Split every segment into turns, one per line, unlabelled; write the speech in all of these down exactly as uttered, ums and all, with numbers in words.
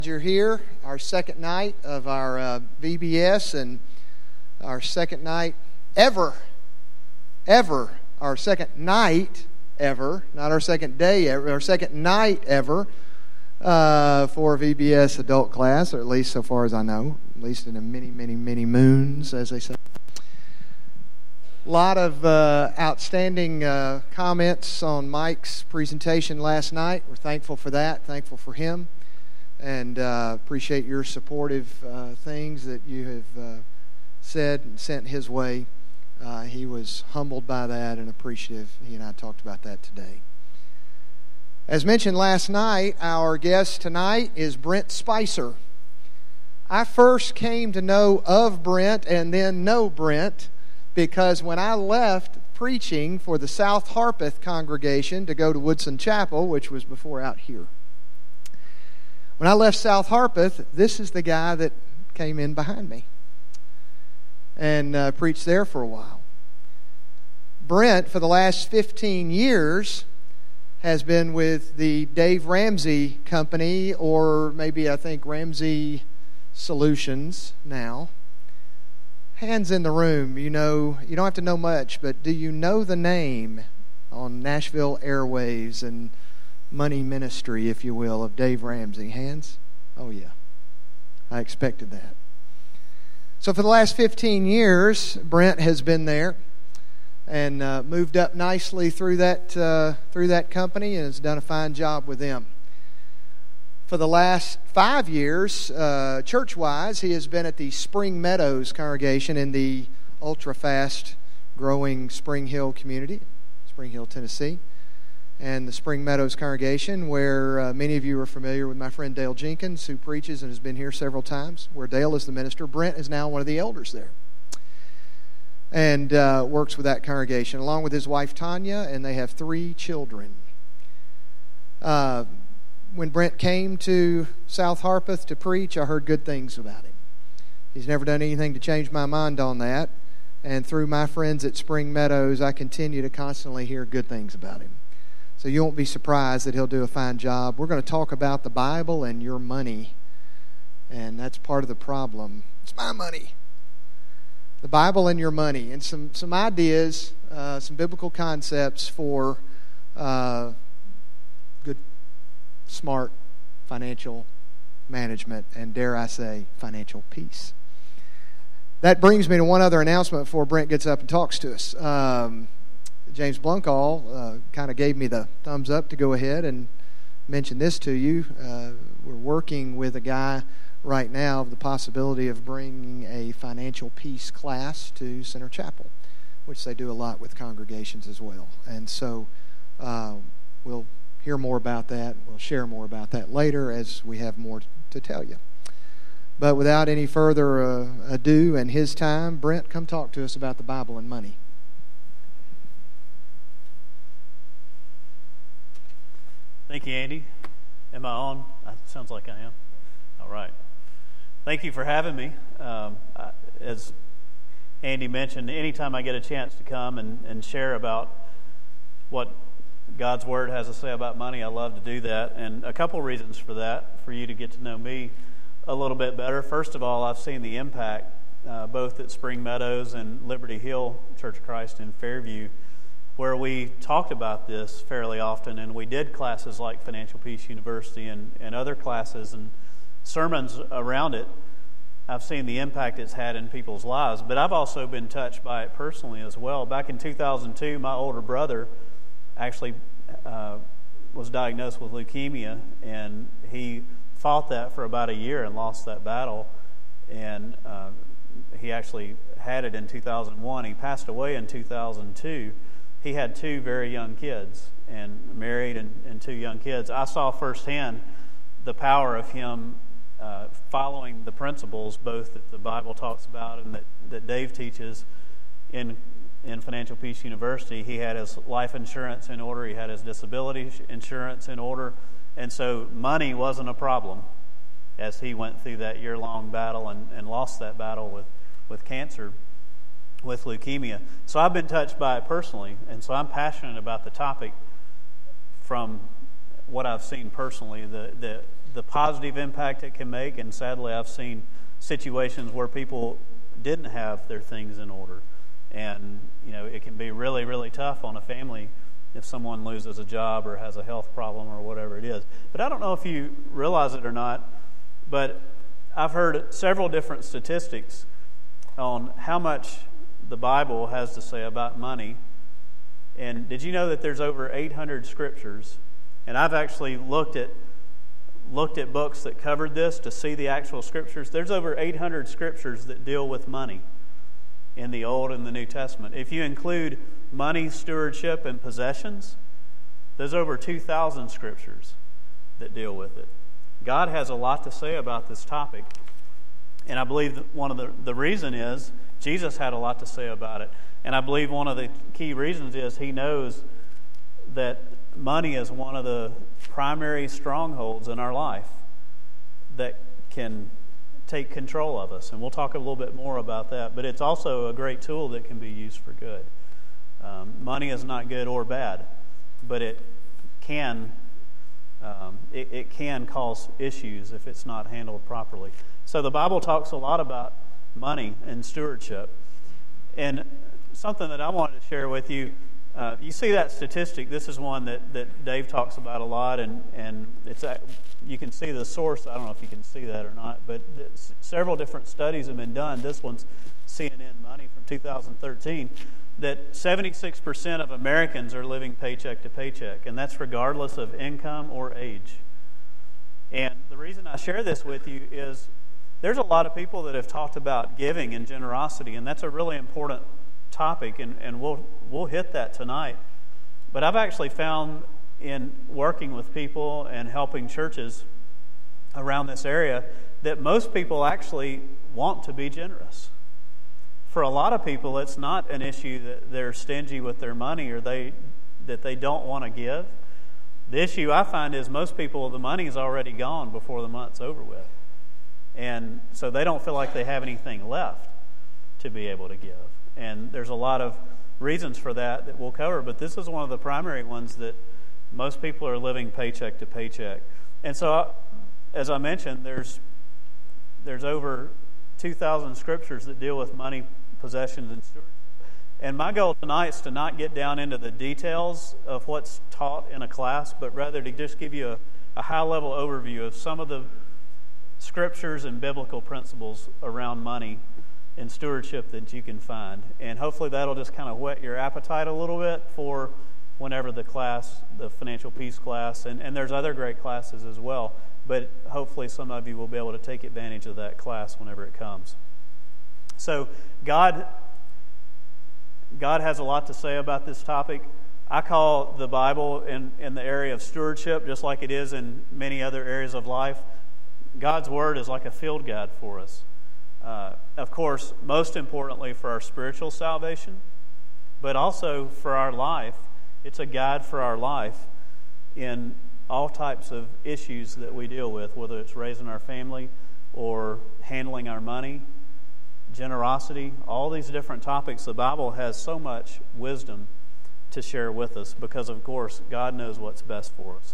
You're here, our second night of our uh, V B S, and our second night ever, ever, our second night ever, not our second day ever, our second night ever uh, for V B S adult class, or at least so far as I know, at least in the many, many, many moons, as they say. A lot of uh, outstanding uh, comments on Mike's presentation last night. We're thankful for that, thankful for him. And uh, appreciate your supportive uh, things that you have uh, said and sent his way. Uh, he was humbled by that and appreciative. He and I talked about that today. As mentioned last night, our guest tonight is Brent Spicer. I first came to know of Brent and then know Brent because when I left preaching for the South Harpeth congregation to go to Woodson Chapel, which was before out here, when I left South Harpeth, this is the guy that came in behind me and uh, preached there for a while. Brent, for the last fifteen years, has been with the Dave Ramsey Company, or maybe I think Ramsey Solutions now. Hands in the room, you know, you don't have to know much, but do you know the name on Nashville Airwaves and money ministry, if you will, of Dave Ramsey? Hands? Oh, yeah. I expected that. So for the last fifteen years, Brent has been there and uh, moved up nicely through that uh, through that company and has done a fine job with them. For the last five years, uh, church-wise, he has been at the Spring Meadows congregation in the ultra-fast growing Spring Hill community, Spring Hill, Tennessee, and the Spring Meadows congregation, where uh, many of you are familiar with my friend Dale Jenkins, who preaches and has been here several times, where Dale is the minister. Brent is now one of the elders there and uh, works with that congregation, along with his wife Tanya, and they have three children. Uh, when Brent came to South Harpeth to preach, I heard good things about him. He's never done anything to change my mind on that, and through my friends at Spring Meadows, I continue to constantly hear good things about him. So you won't be surprised that he'll do a fine job. We're going to talk about the Bible and your money, and that's part of the problem. It's my money. The Bible and your money, and some, some ideas, uh, some biblical concepts for uh, good, smart financial management, and dare I say, financial peace. That brings me to one other announcement before Brent gets up and talks to us. Um, James Blunkall uh, kind of gave me the thumbs up to go ahead and mention this to you. Uh, we're working with a guy right now of the possibility of bringing a financial peace class to Center Chapel, which they do a lot with congregations as well. And so uh, we'll hear more about that. We'll share more about that later as we have more to tell you. But without any further uh, ado and his time, Brent, come talk to us about the Bible and money.
Thank you, Andy. Am I on? It sounds like I am. All right. Thank you for having me. Um, I, as Andy mentioned, anytime I get a chance to come and, and share about what God's Word has to say about money, I love to do that. And a couple reasons for that, for you to get to know me a little bit better. First of all, I've seen the impact uh, both at Spring Meadows and Liberty Hill Church of Christ in Fairview, where we talked about this fairly often, and we did classes like Financial Peace University and, and other classes and sermons around it. I've seen the impact it's had in people's lives, but I've also been touched by it personally as well. Back in two thousand two, my older brother actually uh, was diagnosed with leukemia, and he fought that for about a year and lost that battle, and uh, he actually had it in two thousand one. He passed away in two thousand two. He had two very young kids, and married and, and two young kids. I saw firsthand the power of him uh, following the principles, both that the Bible talks about and that, that Dave teaches in in Financial Peace University. He had his life insurance in order. He had his disability insurance in order. And so money wasn't a problem as he went through that year-long battle and, and lost that battle with, with cancer, with leukemia. So I've been touched by it personally, and so I'm passionate about the topic from what I've seen personally, the, the the positive impact it can make, and sadly I've seen situations where people didn't have their things in order. And, you know, it can be really, really tough on a family if someone loses a job or has a health problem or whatever it is. But I don't know if you realize it or not, but I've heard several different statistics on how much the Bible has to say about money. And did you know that there's over eight hundred scriptures? And I've actually looked at looked at books that covered this to see the actual scriptures. There's over eight hundred scriptures that deal with money in the Old and the New Testament. If you include money, stewardship, and possessions, there's over two thousand scriptures that deal with it. God has a lot to say about this topic. And I believe that one of the, the reason is Jesus had a lot to say about it. And I believe one of the key reasons is he knows that money is one of the primary strongholds in our life that can take control of us. And we'll talk a little bit more about that. But it's also a great tool that can be used for good. Um, money is not good or bad, but it can um, it, it can cause issues if it's not handled properly. So the Bible talks a lot about money and stewardship. And something that I wanted to share with you, uh, you see that statistic. This is one that, that Dave talks about a lot, and, and it's you can see the source. I don't know if you can see that or not, but several different studies have been done. This one's C N N Money from two thousand thirteen, that seventy-six percent of Americans are living paycheck to paycheck, and that's regardless of income or age. And the reason I share this with you is there's a lot of people that have talked about giving and generosity, and that's a really important topic, and, and we'll we'll hit that tonight. But I've actually found in working with people and helping churches around this area that most people actually want to be generous. For a lot of people, it's not an issue that they're stingy with their money or they that they don't want to give. The issue I find is most people, the money is already gone before the month's over with. And so they don't feel like they have anything left to be able to give. And there's a lot of reasons for that that we'll cover, but this is one of the primary ones that most people are living paycheck to paycheck. And so, as I mentioned, there's there's over two thousand scriptures that deal with money, possessions, and stewardship. And my goal tonight is to not get down into the details of what's taught in a class, but rather to just give you a, a high-level overview of some of the scriptures and biblical principles around money and stewardship that you can find. And hopefully that'll just kind of whet your appetite a little bit for whenever the class, the Financial Peace class, and, and there's other great classes as well, but hopefully some of you will be able to take advantage of that class whenever it comes. So God, God has a lot to say about this topic. I call the Bible in, in the area of stewardship, just like it is in many other areas of life, God's Word is like a field guide for us. Uh, of course, most importantly for our spiritual salvation, but also for our life. It's a guide for our life in all types of issues that we deal with, whether it's raising our family or handling our money, generosity, all these different topics. The Bible has so much wisdom to share with us because, of course, God knows what's best for us.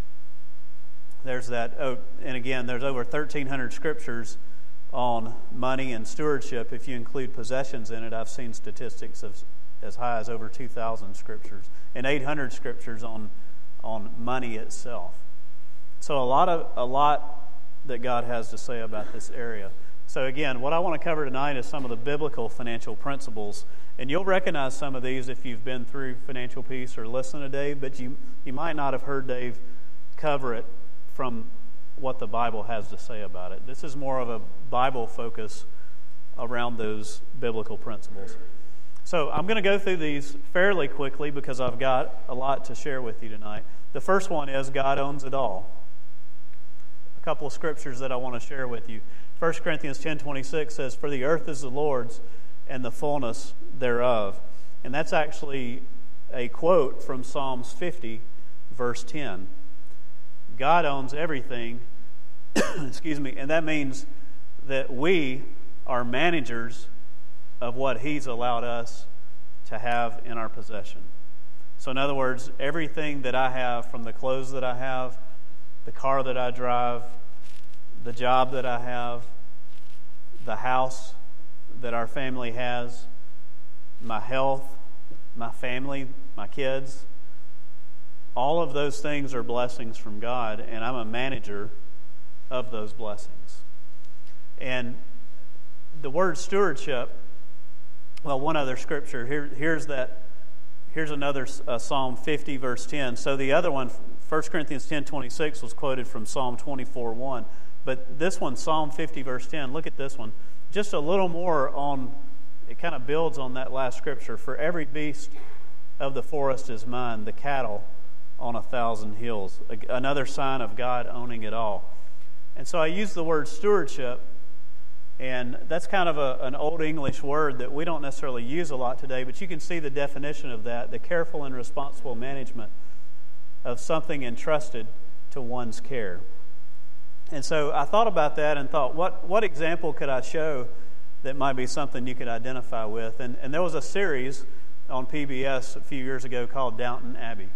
There's that, oh, and again, there's over thirteen hundred scriptures on money and stewardship. If you include possessions in it, I've seen statistics of as high as over two thousand scriptures and eight hundred scriptures on on money itself. So a lot of a lot that God has to say about this area. So again, what I want to cover tonight is some of the biblical financial principles, and you'll recognize some of these if you've been through Financial Peace or listened to Dave, but you you might not have heard Dave cover it from what the Bible has to say about it. This is more of a Bible focus around those biblical principles. So I'm going to go through these fairly quickly because I've got a lot to share with you tonight. The first one is God owns it all. A couple of scriptures that I want to share with you. First Corinthians ten twenty-six says, "For the earth is the Lord's and the fullness thereof." And that's actually a quote from Psalms fifty, verse ten. God owns everything, excuse me, and that means that we are managers of what He's allowed us to have in our possession. So in other words, everything that I have, from the clothes that I have the car that I drive, the job that I have, the house that our family has, my health, my family, my kids. All of those things are blessings from God, and I'm a manager of those blessings. And the word stewardship, well, one other scripture, here, here's that, here's another uh, Psalm fifty, verse ten. So the other one, First Corinthians ten twenty-six, was quoted from Psalm twenty-four one. But this one, Psalm fifty, verse ten, look at this one. Just a little more on, it kind of builds on that last scripture. For every beast of the forest is mine, the cattle on a thousand hills. Another sign of God owning it all. And so I use the word stewardship, and that's kind of a, an old English word that we don't necessarily use a lot today, but you can see the definition of that, the careful and responsible management of something entrusted to one's care. And so I thought about that and thought, what, what example could I show that might be something you could identify with? And, and there was a series on P B S a few years ago called Downton Abbey.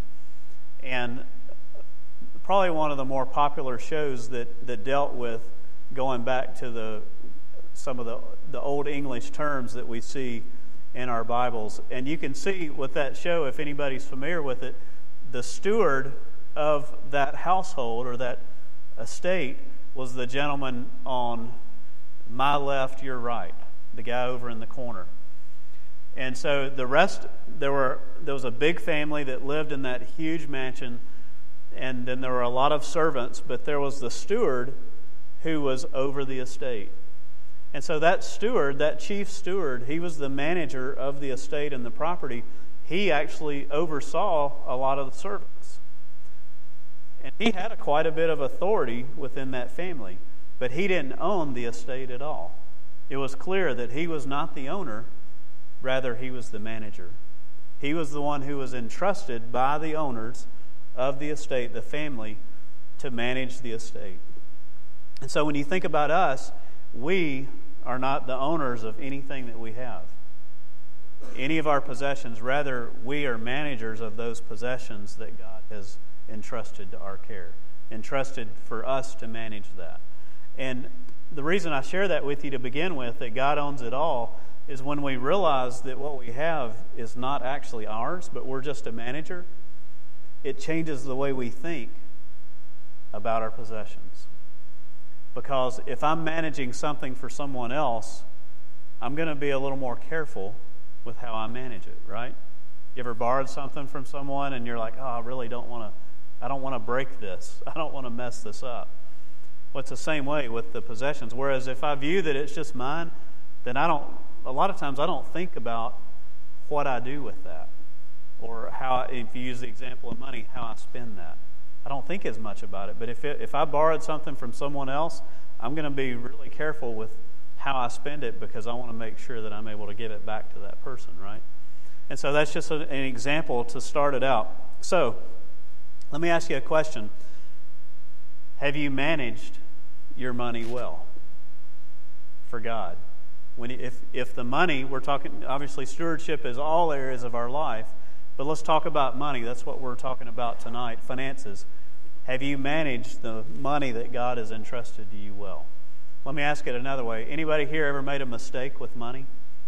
And probably one of the more popular shows that, that dealt with going back to the some of the, the old English terms that we see in our Bibles. And you can see with that show, if anybody's familiar with it, the steward of that household or that estate was the gentleman on my left, your right, the guy over in the corner. And so the rest, there were there was a big family that lived in that huge mansion, and then there were a lot of servants, but there was the steward who was over the estate. And so that steward, that chief steward, he was the manager of the estate and the property. He actually oversaw a lot of the servants. And he had a, quite a bit of authority within that family, but he didn't own the estate at all. It was clear that he was not the owner, rather he was the manager. He was the one who was entrusted by the owners of the estate, the family, to manage the estate. And so when you think about us, we are not the owners of anything that we have, any of our possessions. Rather, we are managers of those possessions that God has entrusted to our care, entrusted for us to manage that. And the reason I share that with you to begin with, that God owns it all, is when we realize that what we have is not actually ours, but we're just a manager, it changes the way we think about our possessions. Because if I'm managing something for someone else, I'm going to be a little more careful with how I manage it, right? You ever borrowed something from someone and you're like, oh, I really don't want to, I don't want to break this. I don't want to mess this up. Well, it's the same way with the possessions. Whereas if I view that it's just mine, then I don't, a lot of times I don't think about what I do with that. Or how, if you use the example of money, how I spend that. I don't think as much about it. But if it, if I borrowed something from someone else, I'm going to be really careful with how I spend it, because I want to make sure that I'm able to give it back to that person, right? And so that's just a, an example to start it out. So let me ask you a question. Have you managed your money well for God? When if if the money, we're talking, obviously stewardship is all areas of our life, but let's talk about money. That's what we're talking about tonight, finances. Have you managed the money that God has entrusted to you well? Let me ask it another way. Anybody here ever made a mistake with money?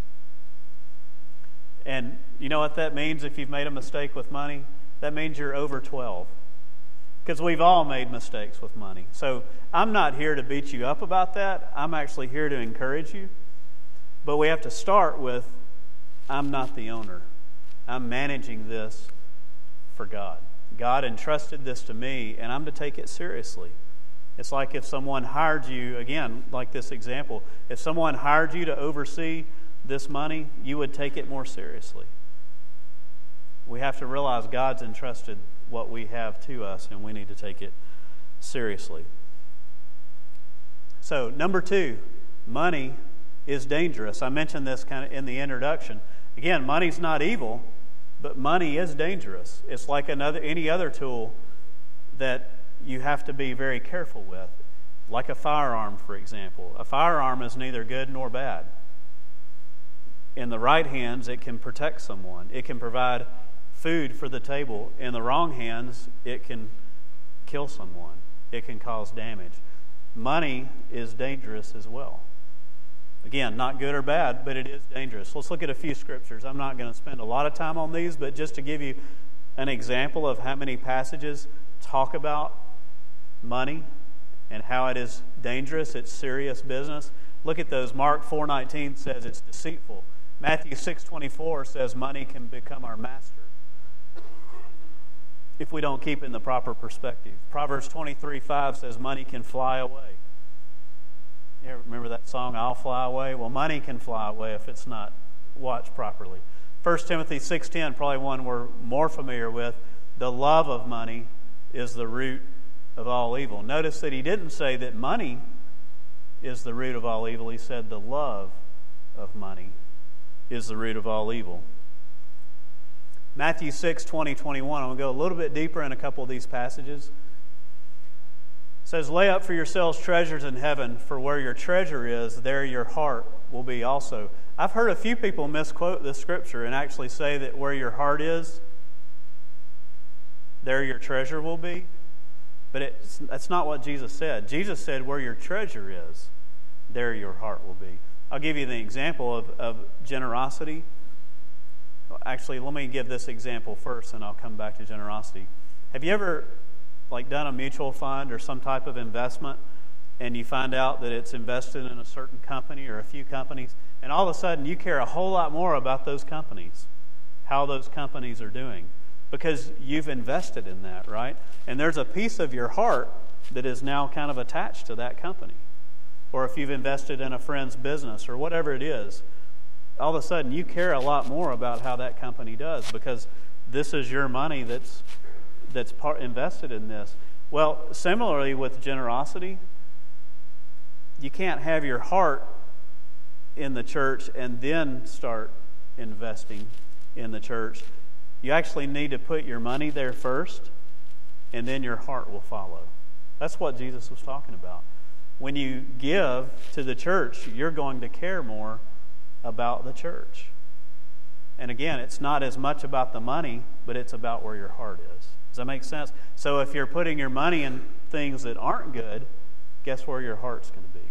And you know what that means if you've made a mistake with money? That means you're over twelve. Because we've all made mistakes with money. So I'm not here to beat you up about that. I'm actually here to encourage you. But we have to start with, I'm not the owner. I'm managing this for God. God entrusted this to me, and I'm to take it seriously. It's like if someone hired you, again, like this example, if someone hired you to oversee this money, you would take it more seriously. We have to realize God's entrusted what we have to us, and we need to take it seriously. So, number two, money is dangerous. I mentioned this kind of in the introduction. Again, money's not evil, but money is dangerous. It's like another any other tool that you have to be very careful with. Like a firearm, for example. A firearm is neither good nor bad. In the right hands, it can protect someone. It can provide food for the table. In the wrong hands, it can kill someone. it can cause damage. Money is dangerous as well. Again, not good or bad, but it is dangerous. Let's look at a few scriptures. I'm not going to spend a lot of time on these, but just to give you an example of how many passages talk about money and how it is dangerous, it's serious business. Look at those. Mark four nineteen says it's deceitful. Matthew six twenty-four says money can become our master if we don't keep it in the proper perspective. Proverbs twenty-three five says money can fly away. You ever remember that song, I'll Fly Away? Well, money can fly away if it's not watched properly. First Timothy six ten, probably one we're more familiar with. The love of money is the root of all evil. Notice that he didn't say that money is the root of all evil. He said the love of money is the root of all evil. Matthew six twenty, twenty-one. I'm going to go a little bit deeper in a couple of these passages. It says, lay up for yourselves treasures in heaven, for where your treasure is, there your heart will be also. I've heard a few people misquote this scripture and actually say that where your heart is, there your treasure will be. But it's, that's not what Jesus said. Jesus said where your treasure is, there your heart will be. I'll give you the example of, of generosity. Actually, let me give this example first, and I'll come back to generosity. Have you ever like done a mutual fund or some type of investment, and you find out that it's invested in a certain company or a few companies, and all of a sudden you care a whole lot more about those companies, how those companies are doing, because you've invested in that, right? And there's a piece of your heart that is now kind of attached to that company. Or if you've invested in a friend's business or whatever it is, all of a sudden you care a lot more about how that company does because this is your money that's that's part invested in this. Well, similarly with generosity, you can't have your heart in the church and then start investing in the church. You actually need to put your money there first, and then your heart will follow. That's what Jesus was talking about. When you give to the church, you're going to care more about the church. And again, it's not as much about the money, but it's about where your heart is. Does that make sense? So if you're putting your money in things that aren't good, guess where your heart's going to be?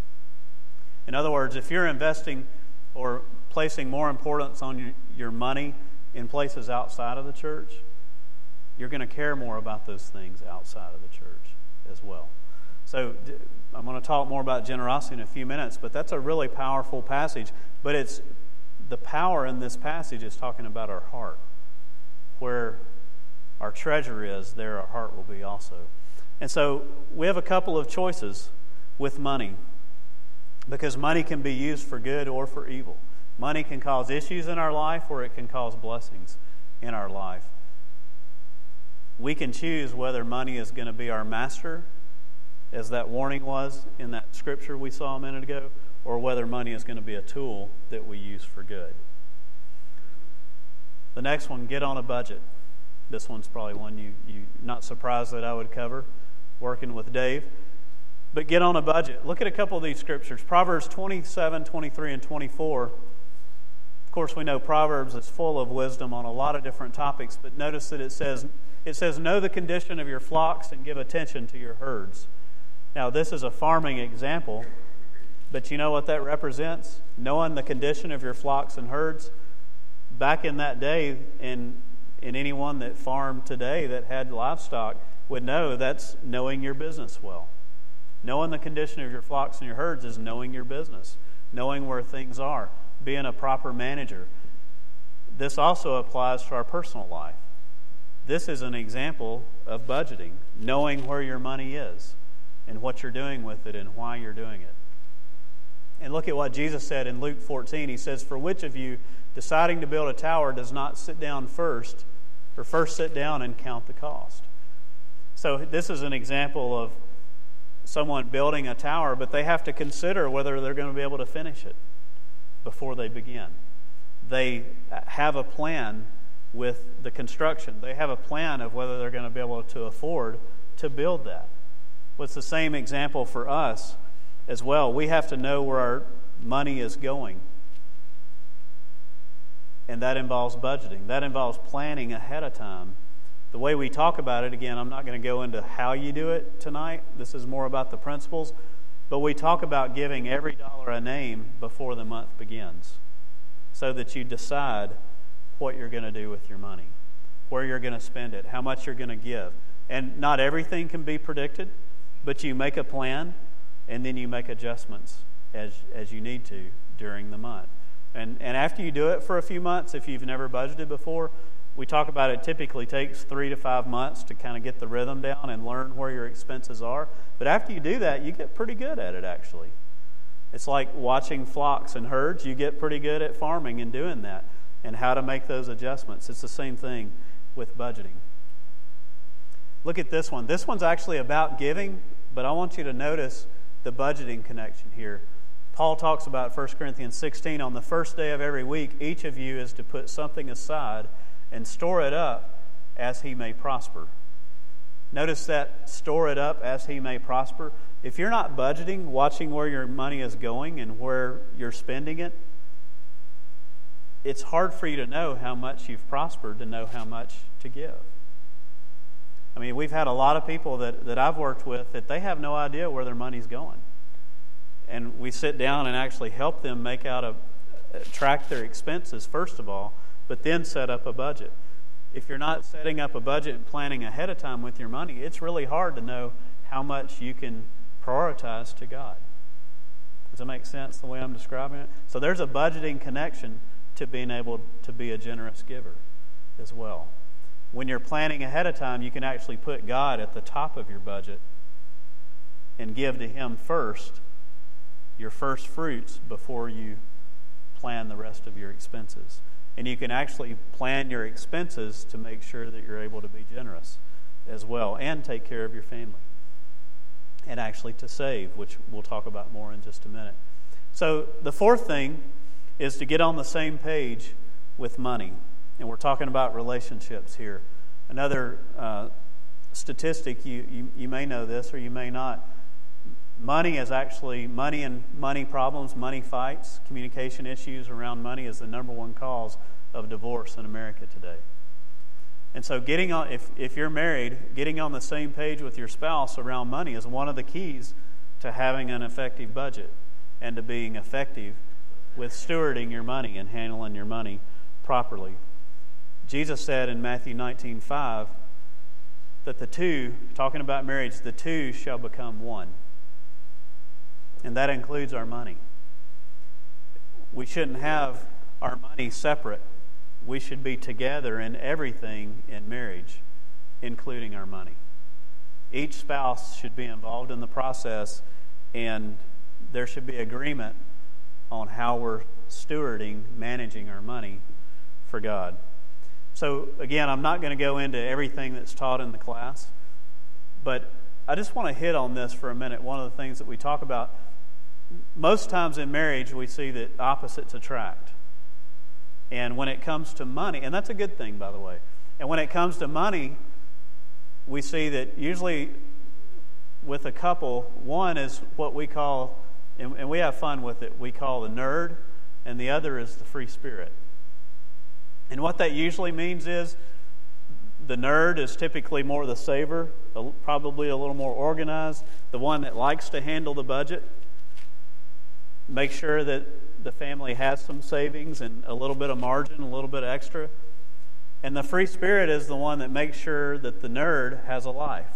In other words, if you're investing or placing more importance on your, your money in places outside of the church, you're going to care more about those things outside of the church as well. So I'm going to talk more about generosity in a few minutes, but that's a really powerful passage. But it's the power in this passage is talking about our heart. Where our treasure is, there our heart will be also. And so we have a couple of choices with money, because money can be used for good or for evil. Money can cause issues in our life, or it can cause blessings in our life. We can choose whether money is going to be our master, as that warning was in that scripture we saw a minute ago, or whether money is going to be a tool that we use for good. The next one, get on a budget. This one's probably one you, you're not surprised that I would cover, working with Dave. But get on a budget. Look at a couple of these scriptures. Proverbs twenty-seven, twenty-three, and twenty-four. Of course, we know Proverbs is full of wisdom on a lot of different topics, but notice that it says, it says, know the condition of your flocks and give attention to your herds. Now, this is a farming example, but you know what that represents? Knowing the condition of your flocks and herds. Back in that day, and, and anyone that farmed today that had livestock would know that's knowing your business well. Knowing the condition of your flocks and your herds is knowing your business, knowing where things are, being a proper manager. This also applies to our personal life. This is an example of budgeting, knowing where your money is and what you're doing with it and why you're doing it. And look at what Jesus said in Luke fourteen. He says, for which of you deciding to build a tower does not sit down first, or first sit down and count the cost? So this is an example of someone building a tower, but they have to consider whether they're going to be able to finish it before they begin. They have a plan with the construction. They have a plan of whether they're going to be able to afford to build that. Well, it's the same example for us as well. We have to know where our money is going. And that involves budgeting. That involves planning ahead of time the way we talk about it, again, I'm not going to go into how you do it tonight. This is more about the principles. But we talk about giving every dollar a name before the month begins so that you decide what you're going to do with your money, where you're going to spend it, how much you're going to give. And not everything can be predicted, but you make a plan and then you make adjustments as as you need to during the month. And and after you do it for a few months, if you've never budgeted before, we talk about it typically takes three to five months to kind of get the rhythm down and learn where your expenses are. But after you do that, you get pretty good at it, actually. It's like watching flocks and herds. You get pretty good at farming and doing that and how to make those adjustments. It's the same thing with budgeting. Look at this one. This one's actually about giving, but I want you to notice the budgeting connection here. Paul talks about First Corinthians sixteen, on the first day of every week, each of you is to put something aside and store it up as he may prosper. Notice that, store it up as he may prosper. If you're not budgeting, watching where your money is going and where you're spending it, it's hard for you to know how much you've prospered, to know how much to give. I mean, we've had a lot of people that, that I've worked with that they have no idea where their money's going. And we sit down and actually help them make out a, track their expenses, first of all, but then set up a budget. If you're not setting up a budget and planning ahead of time with your money, it's really hard to know how much you can prioritize to God. Does that make sense the way I'm describing it? So there's a budgeting connection to being able to be a generous giver as well. When you're planning ahead of time, you can actually put God at the top of your budget and give to Him first, your first fruits, before you plan the rest of your expenses. And you can actually plan your expenses to make sure that you're able to be generous as well and take care of your family. And actually to save, which we'll talk about more in just a minute. So the fourth thing is to get on the same page with money. And we're talking about relationships here. Another uh, statistic, you, you, you may know this or you may not. Money is actually, money and money problems, money fights, communication issues around money is the number one cause of divorce in America today. And so getting on, if, if you're married, getting on the same page with your spouse around money is one of the keys to having an effective budget and to being effective with stewarding your money and handling your money properly. Jesus said in Matthew nineteen five that the two, talking about marriage, the two shall become one. And that includes our money. We shouldn't have our money separate. We should be together in everything in marriage, including our money. Each spouse should be involved in the process, and there should be agreement on how we're stewarding, managing our money for God. So, again, I'm not going to go into everything that's taught in the class, but I just want to hit on this for a minute. One of the things that we talk about, most times in marriage, we see that opposites attract. And when it comes to money, and that's a good thing, by the way, and when it comes to money, we see that usually with a couple, one is what we call, and, and we have fun with it, we call the nerd, and the other is the free spirit. And what that usually means is the nerd is typically more the saver, probably a little more organized, the one that likes to handle the budget, make sure that the family has some savings and a little bit of margin, a little bit extra. And the free spirit is the one that makes sure that the nerd has a life.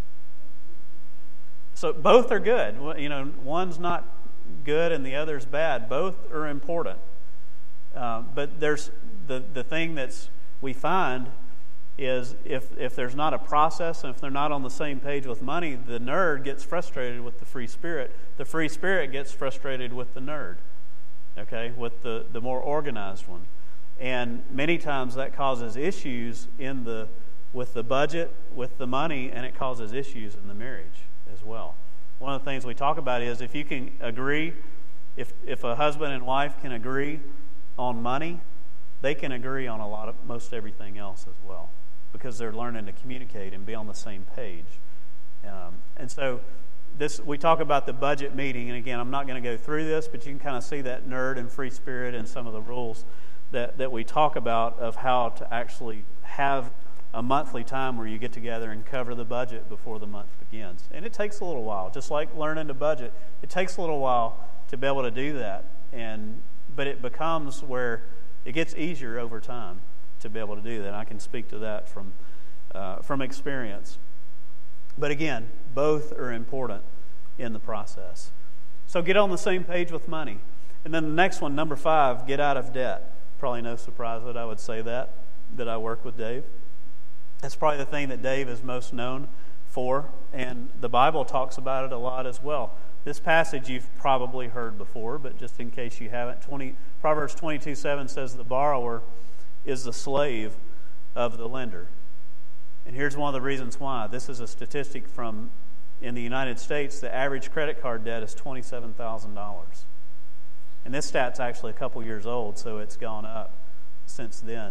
So both are good. You know, one's not good and the other's bad. Both are important. Uh, but there's the, the thing that's we find is if, if there's not a process and if they're not on the same page with money, the nerd gets frustrated with the free spirit. The free spirit gets frustrated with the nerd, okay, with the, the more organized one. And many times that causes issues in the with the budget, with the money, and it causes issues in the marriage as well. One of the things we talk about is if you can agree, if if a husband and wife can agree on money, they can agree on a lot of most everything else as well, because they're learning to communicate and be on the same page. Um, and so this we talk about the budget meeting, and again, I'm not going to go through this, but you can kind of see that nerd and free spirit and some of the rules that, that we talk about of how to actually have a monthly time where you get together and cover the budget before the month begins. And it takes a little while, just like learning to budget. It takes a little while to be able to do that. And but it becomes where it gets easier over time to be able to do that. I can speak to that from uh, from experience. But again, both are important in the process. So get on the same page with money. And then the next one, number five, get out of debt. Probably no surprise that I would say that, that I work with Dave. That's probably the thing that Dave is most known for, and the Bible talks about it a lot as well. This passage you've probably heard before, but just in case you haven't, twenty, Proverbs twenty-two seven says the borrower is the slave of the lender. And here's one of the reasons why. This is a statistic from, in the United States, the average credit card debt is twenty-seven thousand dollars. And this stat's actually a couple years old, so it's gone up since then.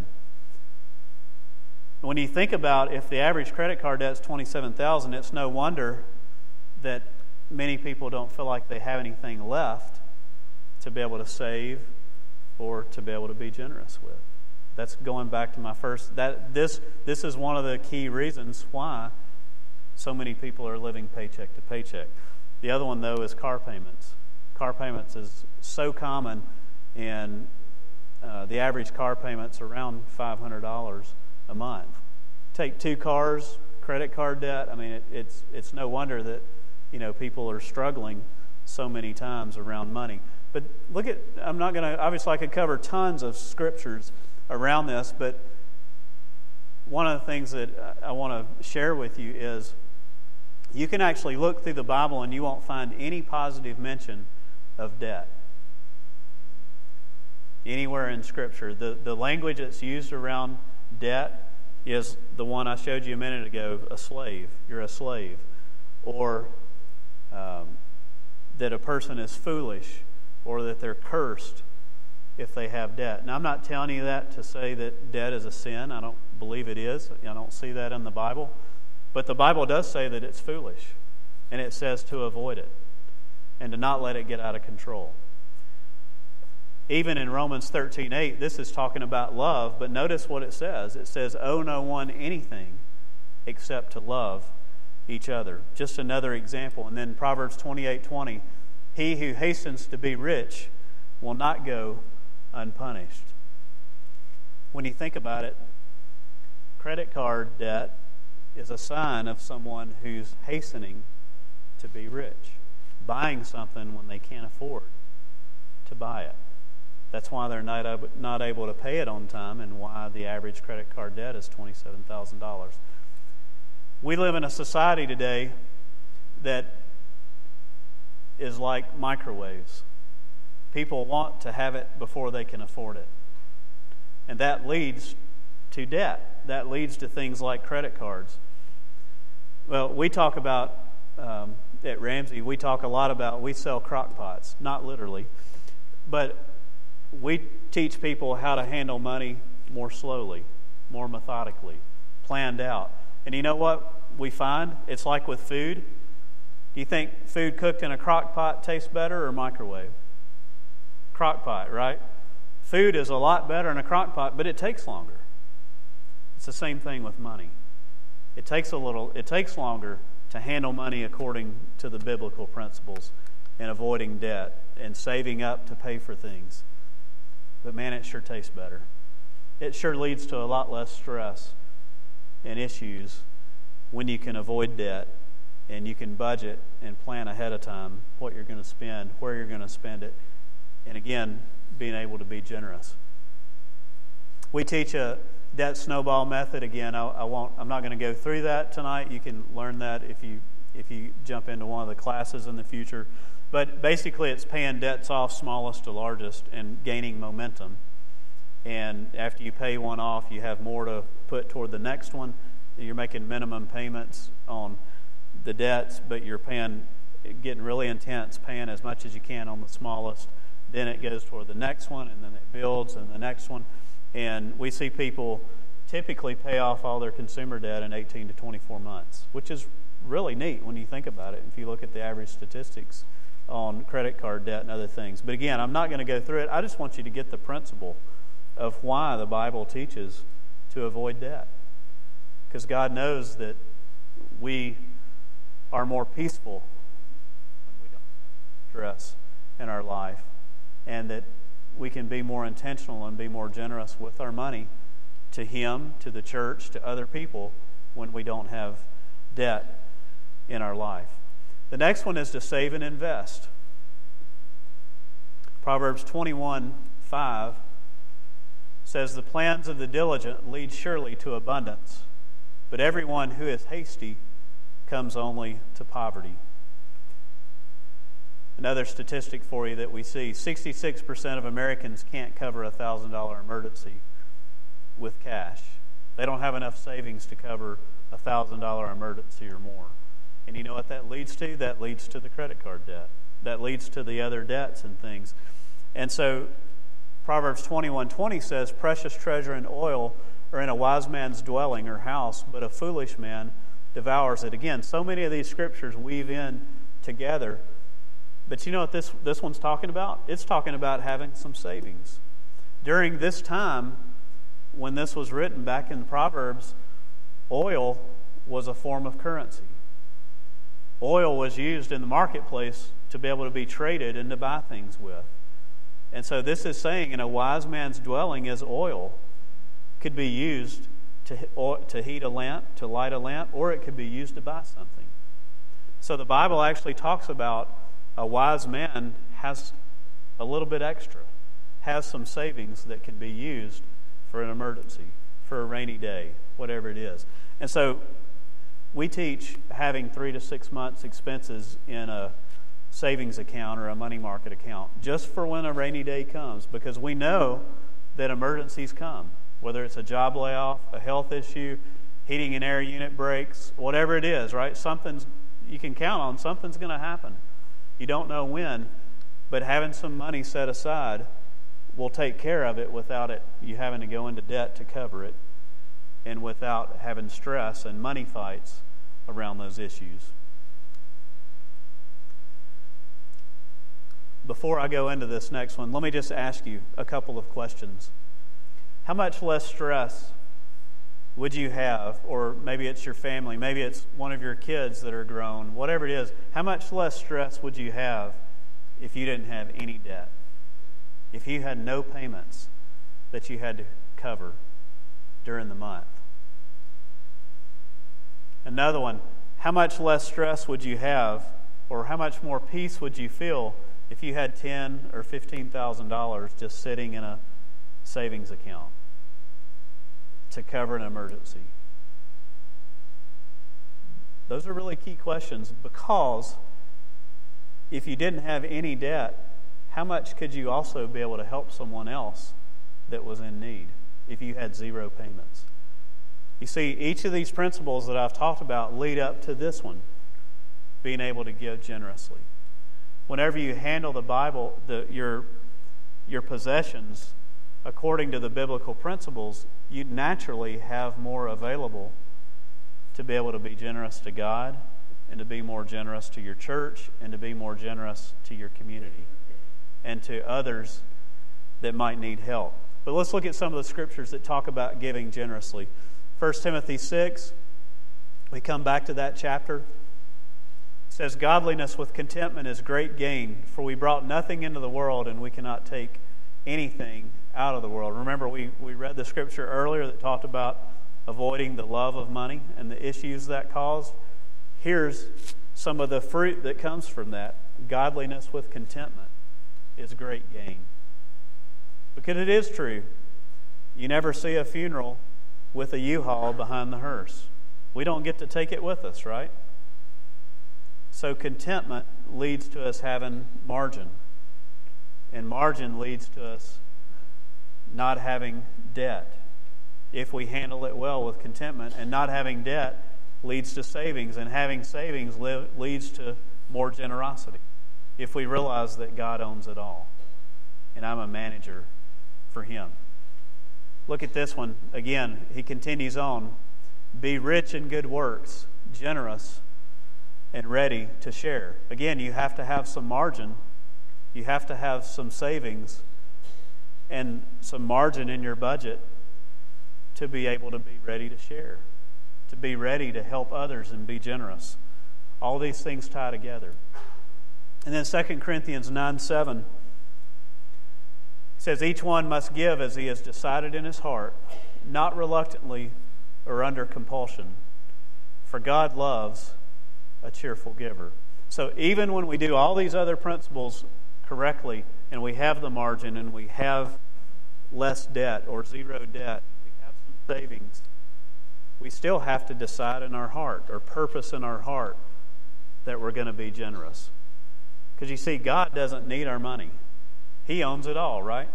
When you think about if the average credit card debt is twenty-seven thousand dollars, it's no wonder that many people don't feel like they have anything left to be able to save or to be able to be generous with. That's going back to my first, that this this is one of the key reasons why so many people are living paycheck to paycheck. The other one, though, is car payments. Car payments is so common, and uh, the average car payment's around five hundred dollars a month. Take two cars, credit card debt. I mean, it, it's it's no wonder that, you know, people are struggling so many times around money. But look at, I'm not going to, obviously I could cover tons of scriptures around this, but one of the things that I want to share with you is you can actually look through the Bible and you won't find any positive mention of debt anywhere in Scripture. The, the language that's used around debt is the one I showed you a minute ago, a slave. You're a slave. Or um, that a person is foolish, or that they're cursed if they have debt. Now, I'm not telling you that to say that debt is a sin. I don't believe it is. I don't see that in the Bible. But the Bible does say that it's foolish, and it says to avoid it and to not let it get out of control. Even in Romans thirteen eight, this is talking about love, but notice what it says. It says, owe no one anything except to love each other. Just another example. And then Proverbs twenty-eight twenty, he who hastens to be rich will not go unpunished. When you think about it, credit card debt is a sign of someone who's hastening to be rich, buying something when they can't afford to buy it. That's why they're not, not able to pay it on time, and why the average credit card debt is twenty-seven thousand dollars. We live in a society today that is like microwaves. People want to have it before they can afford it. And that leads to debt. That leads to things like credit cards. Well, we talk about, um, at Ramsey, we talk a lot about, we sell crock pots, not literally, but we teach people how to handle money more slowly, more methodically, planned out. And you know what we find? It's like with food. Do you think food cooked in a crock pot tastes better or microwave? Crock pot, right? Food is a lot better in a crock pot, but it takes longer. It's the same thing with money. It takes a little, it takes longer to handle money according to the biblical principles and avoiding debt and saving up to pay for things. But man, it sure tastes better. It sure leads to a lot less stress and issues when you can avoid debt and you can budget and plan ahead of time what you're going to spend, where you're going to spend it, and again, being able to be generous. We teach a debt snowball method. Again, I, I won't. I'm not going to go through that tonight. You can learn that if you if you jump into one of the classes in the future. But basically, it's paying debts off smallest to largest and gaining momentum. And after you pay one off, you have more to put toward the next one. You're making minimum payments on the debts, but you're paying, getting really intense, paying as much as you can on the smallest. Then it goes toward the next one, and then it builds, and the next one. And we see people typically pay off all their consumer debt in eighteen to twenty-four months, which is really neat when you think about it, if you look at the average statistics on credit card debt and other things. But again, I'm not going to go through it. I just want you to get the principle of why the Bible teaches to avoid debt. because God knows that we are more peaceful when we don't have stress in our life, and that we can be more intentional and be more generous with our money to Him, to the church, to other people when we don't have debt in our life. The next one is to save and invest. Proverbs twenty-one five says, "The plans of the diligent lead surely to abundance, but everyone who is hasty comes only to poverty." Another statistic for you that we see, sixty-six percent of Americans can't cover a one thousand dollars emergency with cash. They don't have enough savings to cover a one thousand dollars emergency or more. And you know what that leads to? That leads to the credit card debt. That leads to the other debts and things. And so Proverbs twenty-one twenty says, "Precious treasure and oil are in a wise man's dwelling or house, but a foolish man devours it." Again, so many of these scriptures weave in together. But you know what this, this one's talking about? It's talking about having some savings. During this time, when this was written back in Proverbs, oil was a form of currency. Oil was used in the marketplace to be able to be traded and to buy things with. And so this is saying, in a wise man's dwelling is oil. Could be used to, or, to heat a lamp, to light a lamp, or it could be used to buy something. So the Bible actually talks about a wise man has a little bit extra, has some savings that can be used for an emergency, for a rainy day, whatever it is. And so we teach having three to six months expenses in a savings account or a money market account just for when a rainy day comes, because we know that emergencies come, whether it's a job layoff, a health issue, heating and air unit breaks, whatever it is, right? Something's, you can count on something's going to happen. You don't know when, but having some money set aside will take care of it without it you having to go into debt to cover it, and without having stress and money fights around those issues. Before I go into this next one, let me just ask you a couple of questions. How much less stress would you have, or maybe it's your family, maybe it's one of your kids that are grown, whatever it is, how much less stress would you have if you didn't have any debt? If you had no payments that you had to cover during the month? Another one, how much less stress would you have, or how much more peace would you feel if you had ten thousand dollars or fifteen thousand dollars just sitting in a savings account to cover an emergency? Those are really key questions, because if you didn't have any debt, how much could you also be able to help someone else that was in need if you had zero payments? You see, each of these principles that I've talked about lead up to this one, being able to give generously. Whenever you handle the Bible, the, your, your possessions according to the biblical principles, you naturally have more available to be able to be generous to God, and to be more generous to your church, and to be more generous to your community and to others that might need help. But let's look at some of the scriptures that talk about giving generously. First Timothy six, we come back to that chapter. It says, "Godliness with contentment is great gain, for we brought nothing into the world, and we cannot take anything out of the world." Remember, we, we read the scripture earlier that talked about avoiding the love of money and the issues that caused. Here's some of the fruit that comes from that. Godliness with contentment is great gain. Because it is true. You never see a funeral with a U-Haul behind the hearse. We don't get to take it with us, right? So contentment leads to us having margin. And margin leads to us not having debt if we handle it well with contentment. And not having debt leads to savings. And having savings li- leads to more generosity if we realize that God owns it all. And I'm a manager for Him. Look at this one. Again, he continues on. "Be rich in good works, generous, and ready to share." Again, you have to have some margin. You have to have some savings and some margin in your budget to be able to be ready to share. to be ready to help others and be generous. All these things tie together. And then Second Corinthians nine seven says, each one must give as he has decided in his heart, not reluctantly or under compulsion, for God loves a cheerful giver. So even when we do all these other principles correctly, and we have the margin, and we have less debt or zero debt, we have some savings, we still have to decide in our heart or purpose in our heart that we're going to be generous. Because you see, God doesn't need our money. He owns it all, right?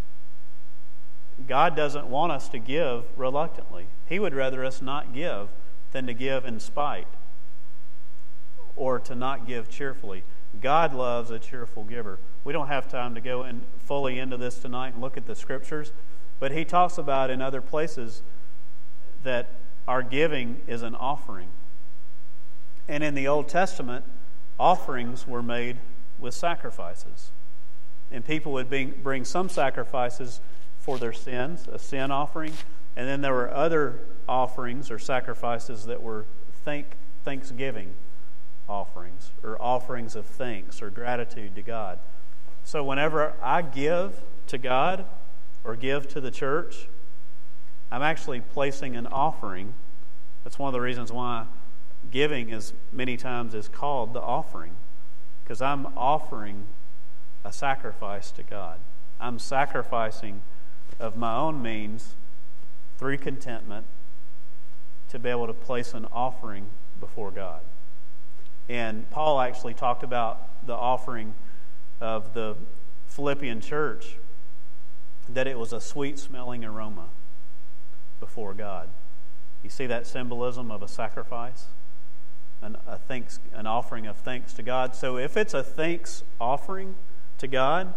God doesn't want us to give reluctantly. He would rather us not give than to give in spite or to not give cheerfully. God loves a cheerful giver. We don't have time to go in fully into this tonight and look at the scriptures, but he talks about in other places that our giving is an offering. And in the Old Testament, offerings were made with sacrifices. And people would bring, bring some sacrifices for their sins, a sin offering, and then there were other offerings or sacrifices that were thank, thanksgiving offerings, or offerings of thanks or gratitude to God. So whenever I give to God or give to the church, I'm actually placing an offering. That's one of the reasons why giving is many times is called the offering, because I'm offering a sacrifice to God. I'm sacrificing of my own means through contentment to be able to place an offering before God. And Paul actually talked about the offering of the Philippian church, that it was a sweet-smelling aroma before God. You see that symbolism of a sacrifice, an, a thanks, an offering of thanks to God. So if it's a thanks offering to God,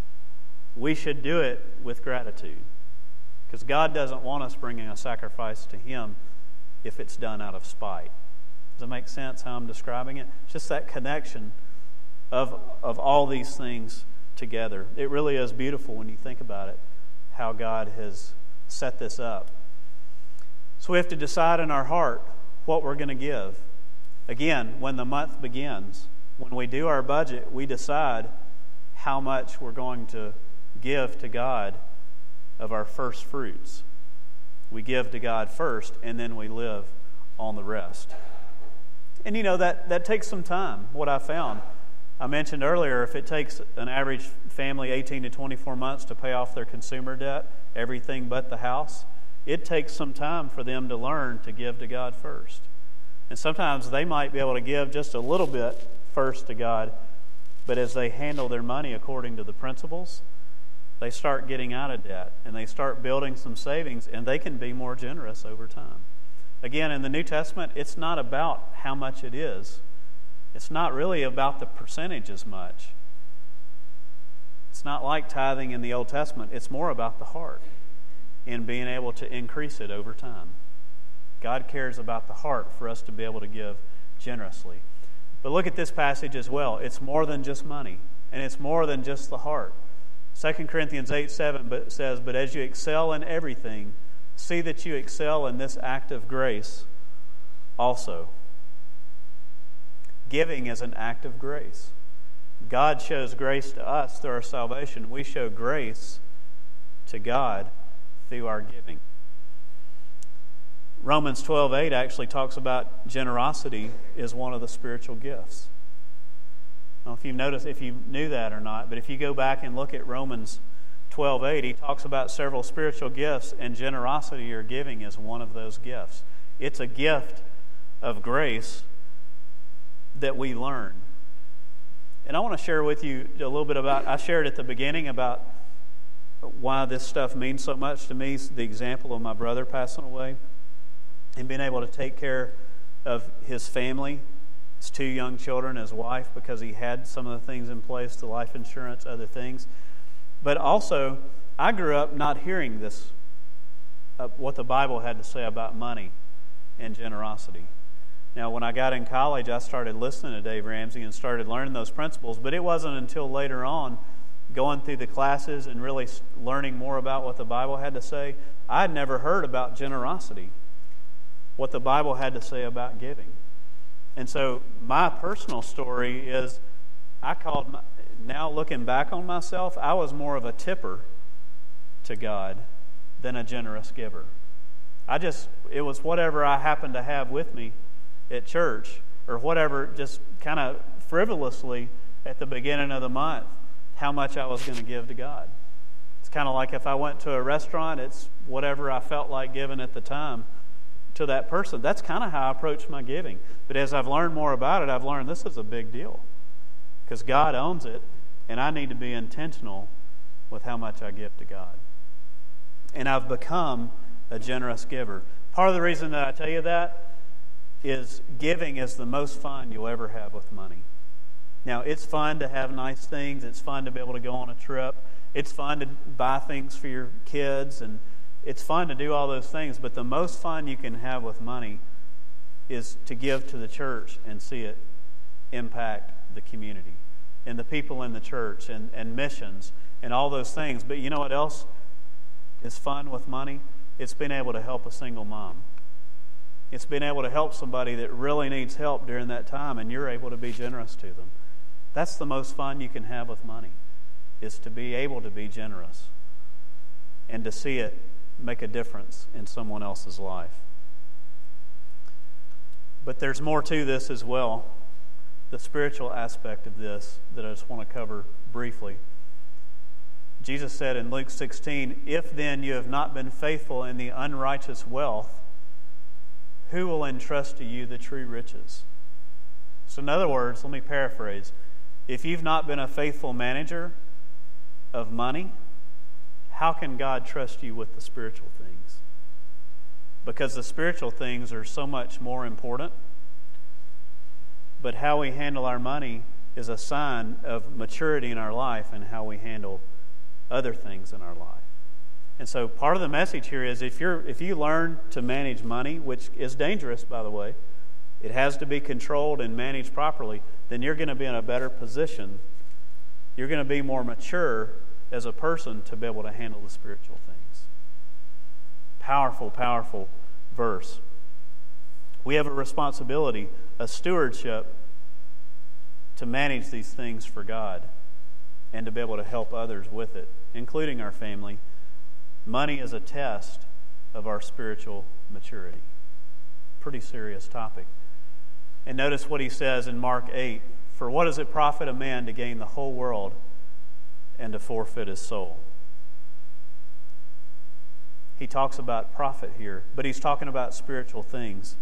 we should do it with gratitude, because God doesn't want us bringing a sacrifice to Him if it's done out of spite. Does it make sense how I'm describing it? It's just that connection of, of all these things together. It really is beautiful when you think about it, how God has set this up. So we have to decide in our heart what we're going to give. Again, when the month begins, when we do our budget, we decide how much we're going to give to God of our first fruits. We give to God first, and then we live on the rest. And you know, that, that takes some time, what I found. I mentioned earlier, if it takes an average family eighteen to twenty-four months to pay off their consumer debt, everything but the house, it takes some time for them to learn to give to God first. And sometimes they might be able to give just a little bit first to God, but as they handle their money according to the principles, they start getting out of debt, and they start building some savings, and they can be more generous over time. Again, in the New Testament, it's not about how much it is. It's not really about the percentage as much. It's not like tithing in the Old Testament. It's more about the heart and being able to increase it over time. God cares about the heart for us to be able to give generously. But look at this passage as well. It's more than just money, and it's more than just the heart. Second Corinthians eight seven says, "But as you excel in everything, see that you excel in this act of grace also." Giving is an act of grace. God shows grace to us through our salvation. We show grace to God through our giving. Romans twelve eight actually talks about generosity is one of the spiritual gifts. I don't know if you noticed, if you knew that or not, but if you go back and look at Romans twelve eight, he talks about several spiritual gifts, and generosity or giving is one of those gifts. It's a gift of grace that we learn. And I want to share with you a little bit about, I shared at the beginning about why this stuff means so much to me, the example of my brother passing away and being able to take care of his family, his two young children, his wife, because he had some of the things in place, the life insurance, other things. But also, I grew up not hearing this, uh, what the Bible had to say about money and generosity. Now, when I got in college, I started listening to Dave Ramsey and started learning those principles, but it wasn't until later on, going through the classes and really learning more about what the Bible had to say, I had never heard about generosity. what the Bible had to say about giving. And so my personal story is, I called, my, now looking back on myself, I was more of a tipper to God than a generous giver. I just, it was whatever I happened to have with me at church, or whatever, just kind of frivolously at the beginning of the month, how much I was going to give to God. It's kind of like if I went to a restaurant, it's whatever I felt like giving at the time to that person. That's kind of how I approach my giving. But as I've learned more about it, I've learned this is a big deal, because God owns it, and I need to be intentional with how much I give to God. And I've become a generous giver. Part of the reason that I tell you that is giving is the most fun you'll ever have with money. Now, it's fun to have nice things. It's fun to be able to go on a trip. It's fun to buy things for your kids, and it's fun to do all those things. But the most fun you can have with money is to give to the church and see it impact the community and the people in the church, and, and missions and all those things. But you know what else is fun with money? It's being able to help a single mom. It's being able to help somebody that really needs help during that time, and you're able to be generous to them. That's the most fun you can have with money, is to be able to be generous and to see it make a difference in someone else's life. But there's more to this as well, the spiritual aspect of this that I just want to cover briefly. Jesus said in Luke sixteen, "If then you have not been faithful in the unrighteous wealth, who will entrust to you the true riches?" So in other words, let me paraphrase. If you've not been a faithful manager of money, how can God trust you with the spiritual things? Because the spiritual things are so much more important. But how we handle our money is a sign of maturity in our life and how we handle other things in our life. And so part of the message here is if you're if you learn to manage money, which is dangerous, by the way, it has to be controlled and managed properly, then you're going to be in a better position. You're going to be more mature as a person to be able to handle the spiritual things. Powerful, powerful verse. We have a responsibility, a stewardship, to manage these things for God and to be able to help others with it, including our family. Money is a test of our spiritual maturity. Pretty serious topic. And notice what he says in Mark eight. "For what does it profit a man to gain the whole world and to forfeit his soul?" He talks about profit here, but he's talking about spiritual things.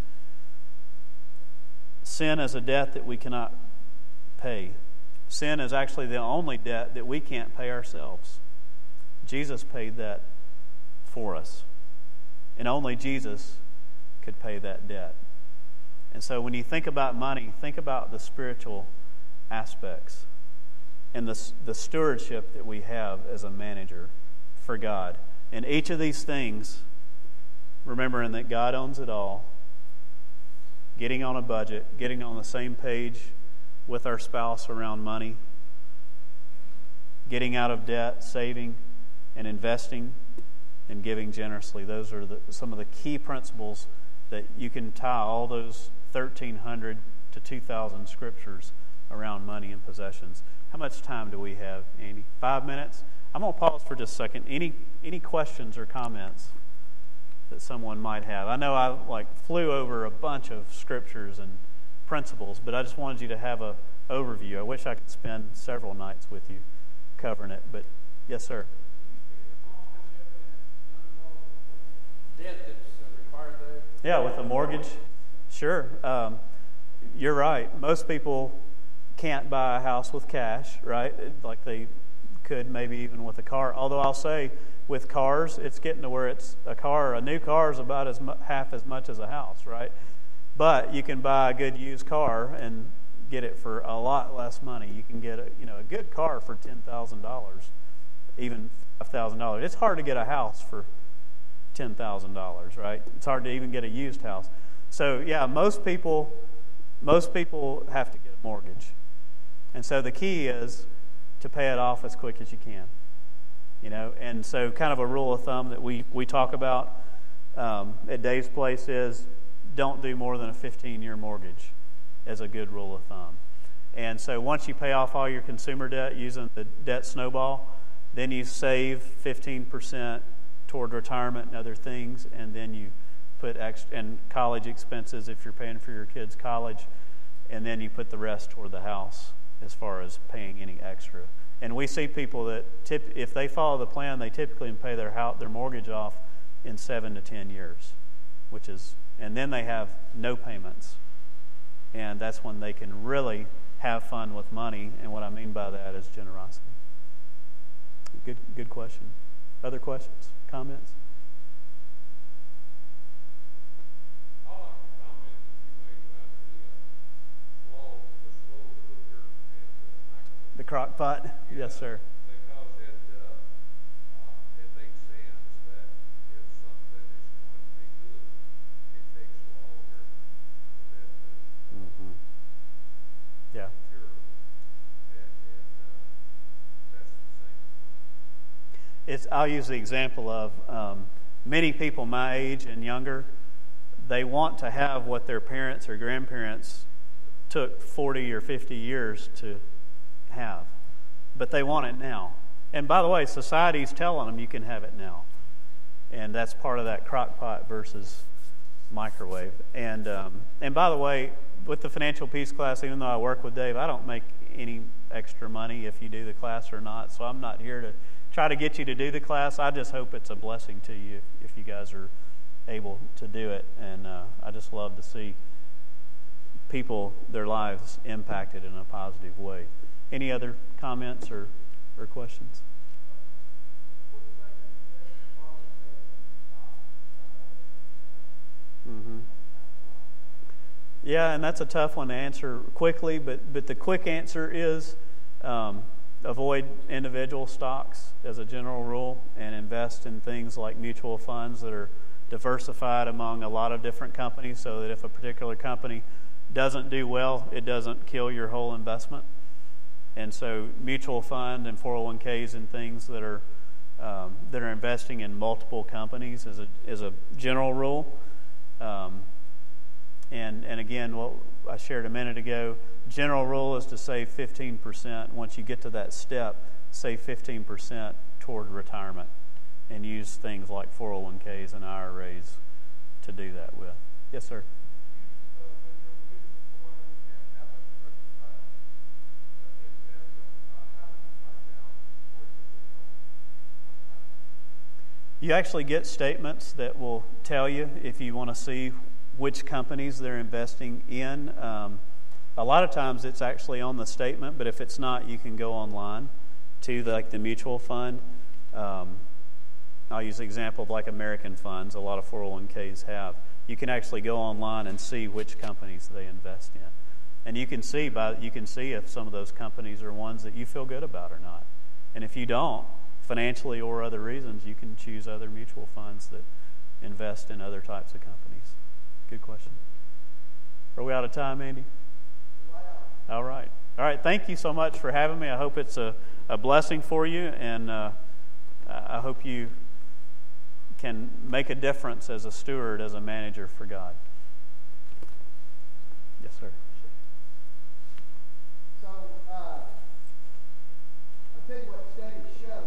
Sin is a debt that we cannot pay. Sin is actually the only debt that we can't pay ourselves. Jesus paid that for us. And only Jesus could pay that debt. And so when you think about money, think about the spiritual aspects and the, the stewardship that we have as a manager for God. And each of these things, remembering that God owns it all, getting on a budget, getting on the same page with our spouse around money, getting out of debt, saving, and investing, and giving generously. Those are the, some of the key principles that you can tie all those thirteen hundred to two thousand scriptures around money and possessions. How much time do we have, Andy? Five minutes? I'm going to pause for just a second. Any any questions or comments that someone might have? I know I like flew over a bunch of scriptures and principles, but I just wanted you to have a overview. I wish I could spend several nights with you covering it, but yes, sir.
Debt that's required there?
Yeah, with a mortgage. Sure. Um, you're right. Most people can't buy a house with cash, right? Like they could maybe even with a car. Although I'll say with cars, it's getting to where it's a car, a new car is about as mu- half as much as a house, right? But you can buy a good used car and get it for a lot less money. You can get a you know a good car for ten thousand dollars, even five thousand dollars. It's hard to get a house for ten thousand dollars, right? It's hard to even get a used house. So yeah, most people most people have to get a mortgage. And so the key is to pay it off as quick as you can. You know, and so kind of a rule of thumb that we, we talk about um, at Dave's Place is don't do more than a fifteen-year mortgage as a good rule of thumb. And so once you pay off all your consumer debt using the debt snowball, then you save fifteen percent toward retirement and other things, and then you put extra, and college expenses if you're paying for your kids' college, and then you put the rest toward the house as far as paying any extra. And we see people that, tip, if they follow the plan, they typically pay their house, their mortgage off in seven to ten years, which is, and then they have no payments. And that's when they can really have fun with money, and what I mean by that is generosity. Good, good question. Other questions, comments?
I like the comment that you made about the uh, slow, the slow cooker and the microwave.
The crock pot?
Yeah,
Yes, sir.
Because it uh, uh, it makes sense that if something is going to be good, it takes longer for that to uh,
Mm-hmm. Yeah.
cure. And, and uh, that's the same.
It's, I'll use the example of um, many people my age and younger, they want to have what their parents or grandparents took forty or fifty years to have, but they want it now. And by the way, society's telling them you can have it now. And that's part of that crock pot versus microwave. And, um, and by the way, with the financial peace class, even though I work with Dave, I don't make any extra money if you do the class or not, so I'm not here to try to get you to do the class. I just hope it's a blessing to you if you guys are able to do it. And uh, I just love to see people, their lives impacted in a positive way. Any other comments or, or questions? Mm-hmm. Yeah, and that's a tough one to answer quickly, but, but the quick answer is um, avoid individual stocks as a general rule and invest in things like mutual funds that are diversified among a lot of different companies, so that if a particular company doesn't do well, it doesn't kill your whole investment. And so mutual fund and four oh one k's and things that are um, that are investing in multiple companies is a is a general rule. Um, and and again, what I shared a minute ago, general rule is to save fifteen percent. Once you get to that step, save fifteen percent toward retirement, and use things like four oh one k's and I R As to do that with. Yes, sir. You actually get statements that will tell you if you want to see which companies they're investing in. Um, a lot of times it's actually on the statement, but if it's not, you can go online to the, like the mutual fund. Um, I'll use the example of like American funds. A lot of four oh one k's have. You can actually go online and see which companies they invest in, and you can see by you can see if some of those companies are ones that you feel good about or not. And if you don't, financially or other reasons, you can choose other mutual funds that invest in other types of companies. Good question. Are we out of time, Andy? All right. All right. Thank you so much for having me. I hope it's a, a blessing for you, and uh, I hope you can make a difference as a steward, as a manager for God. Yes, sir.